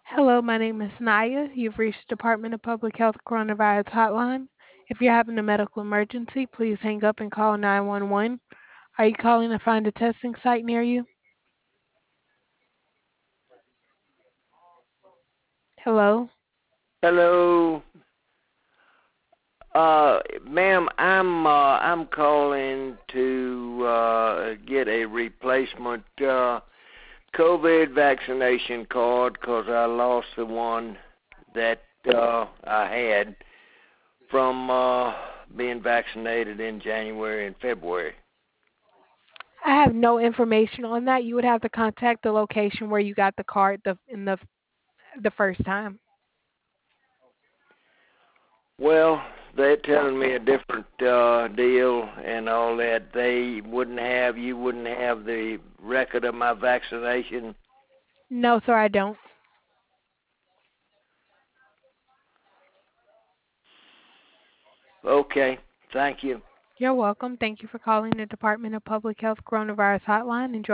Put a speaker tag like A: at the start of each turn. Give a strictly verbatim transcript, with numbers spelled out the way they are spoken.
A: Hello, my name is Naya. You've reached the Department of Public Health Coronavirus Hotline. If you're having a medical emergency, please hang up and call nine one one. Are you calling to find a testing site near you? Hello?
B: Hello, uh, ma'am. I'm uh, I'm calling to uh, get a replacement uh, COVID vaccination card because I lost the one that uh, I had from uh, being vaccinated in January and February.
A: I have no information on that. You would have to contact the location where you got the card the, in the the first time.
B: Well, they're telling me a different uh, deal and all that. They wouldn't have you wouldn't have the record of my vaccination.
A: No, sir, I don't.
B: Okay, thank you.
A: You're welcome. Thank you for calling the Department of Public Health Coronavirus Hotline. Enjoy